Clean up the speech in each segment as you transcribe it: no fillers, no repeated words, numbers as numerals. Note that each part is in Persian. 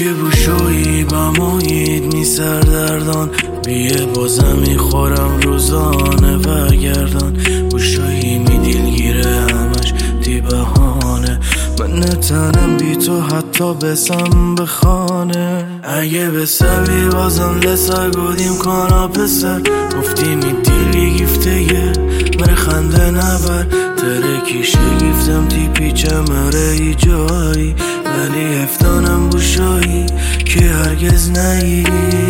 یکی بوشویی با محیط می سردردان بیه بازم میخورم روزانه و گردان بوشویی می دلگیره همش دی بهانه من نتنم بی تو حتی بسم بخانه اگه بسمی بازم لسا گودیم کانا پسر گفتی می دیلی گفته یه مره خنده نبر ترکیشه گفتم تی پیچه مره ای جایی ولی افتانم بوشایی که هرگز نایی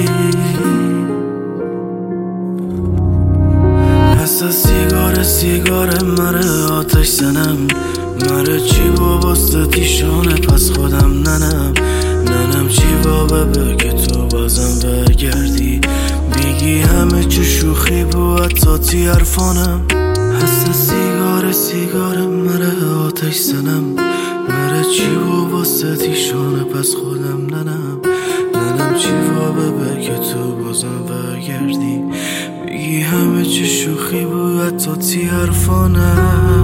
حسا سیگار مره آتش زنم مره چی باباسته تیشانه پس خودم ننم چی بابه که تو بازم برگردی بیگی همه چه شوخی بود تا تی حرفانم حسا سیگار مره آتش زنم مره چی باباسته تیشانه پس خودم ننم چی بابه که تو بازم برگردی بگی همه چه شوخی بود تا تی حرفانم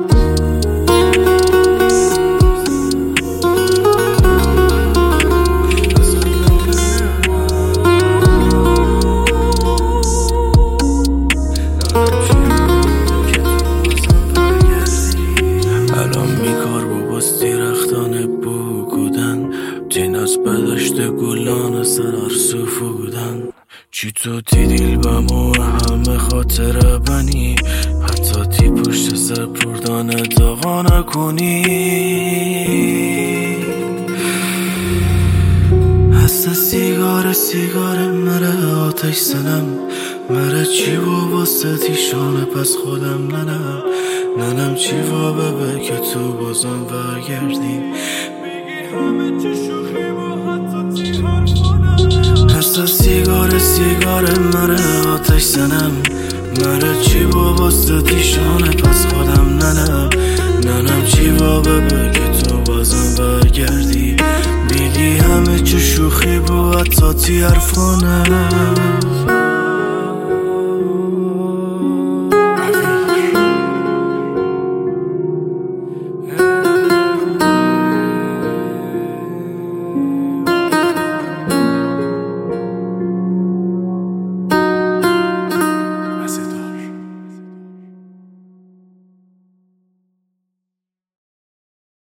بدشت گلان سرار صوفو بودن چی تو تی دیل بمو همه خاطره بنی حتی تی پشت سر پردانه داغا نکنی حسا سیگار مره آتش زنم مره چی واسه تیشانه پس خودم ننم چی بابه که تو بازم برگردی بگی همه چه شوخی حسا سیگار مره آتش زنم مره چی باباسته تیشانه پس خودم ننم چی بابه که تو بازم برگردی بگی همه چه شوخی بود تا تی حرفانم